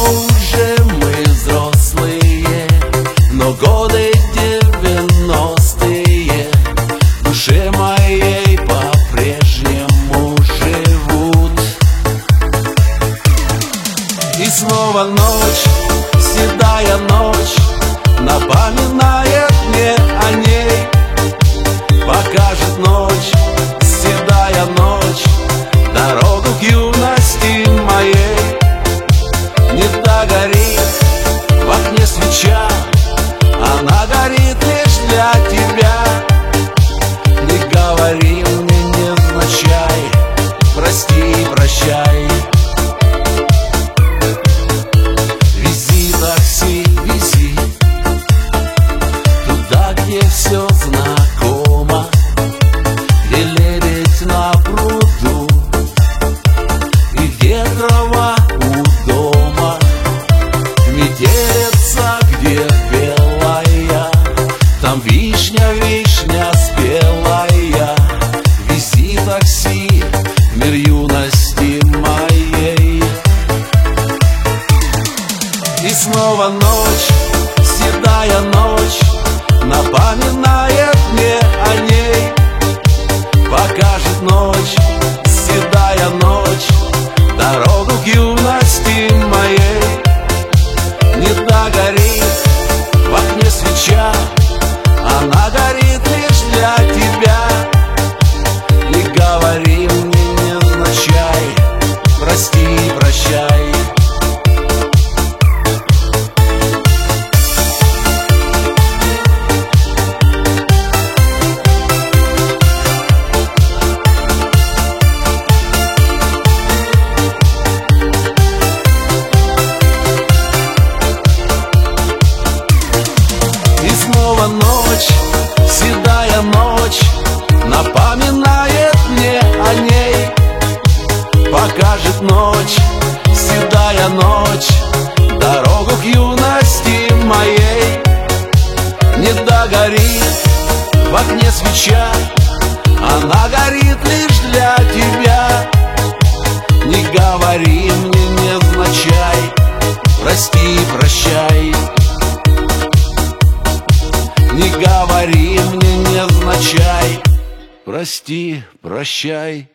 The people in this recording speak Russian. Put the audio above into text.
уже мы взрослые, но годы 90-е в душе моей по-прежнему живут. И снова ночь, седая ночь, напоминает мне о ней. Покажет ночь, седая ночь, дорогу к юности моей. Не догорит в окне свеча, она горит лишь для тебя. Не говори мне невзначай, прости и прощай. Вези такси, вези туда, где все знакомо, где лебедь на пруду и где трава у дома, метелица, где белая, там вишня, вишня спелая. Вези такси в мир юности моей. И снова ночь, седая ночь, напоминает мне о ней. Покажет ночь, седая ночь, дорогу к юности моей. Не догорит в окне свеча, она горит лишь для тебя. Не говори мне невзначай, прости и прощай. Снова ночь, седая ночь, напоминает мне о ней. Покажет ночь, седая ночь, дорогу к юности моей. Не догорит в окне свеча, она горит лишь для тебя. Не говори мне невзначай, прости и прощай. Не говори мне невзначай, прости, прощай.